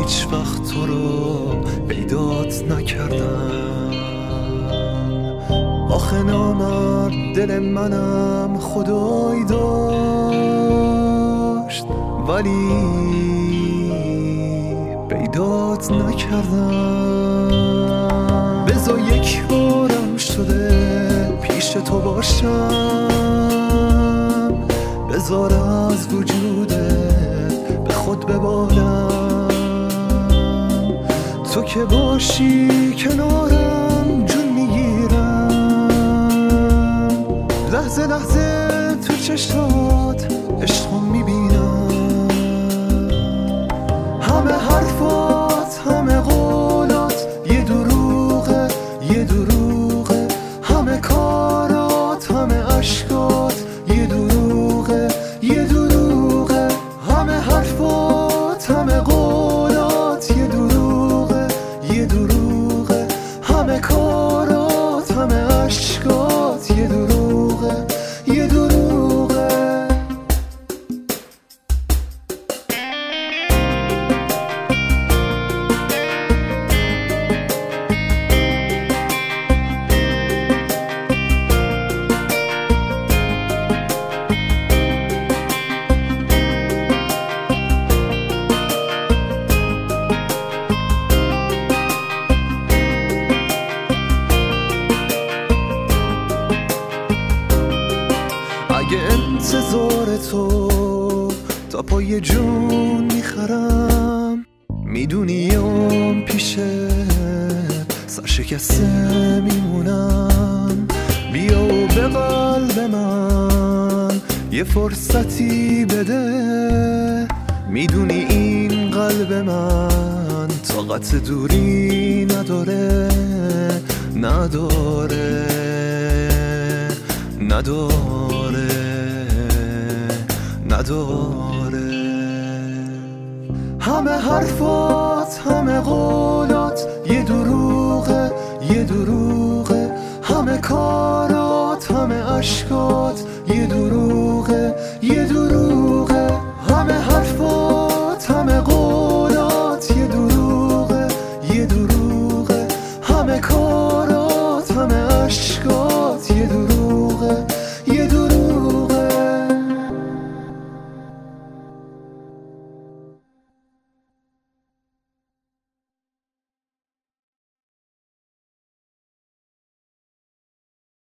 هیچ وقت تو رو پیدات نکردم. آخه نامرد دل منم خدایی داشت، ولی پیدات نکردم. بذار یک بارم شده پیش تو باشم، بذار از وجودت به خود ببالم. تو که باشی کنارم جون میگیرم، لحظه لحظه تو چشمات عشقم میبینم. همه حرفات همه قولات یه دروغه یه دروغه، همه کارات همه عشقات یه دروغه یه دروغه، همه حرفات همه قولات یه دروغه یه دروغه، همه کارات همه عشقات یه دروغه یه دروغه. اگه انتظار تو تا پای جون میخرم، میدونیم پیشه سرشکسته میمونم. بیا و به قلب من یه فرصتی بده، میدونی این قلب من طاقت دوری نداره نداره نداره نداره. همه حرفات همه قولات یه دروغه یه دروغه، همه کارات همه عشقات یه دروغه یه دروغه، همه حرفات همه قولات یه دروغه یه دروغه، همه کارات همه عشقات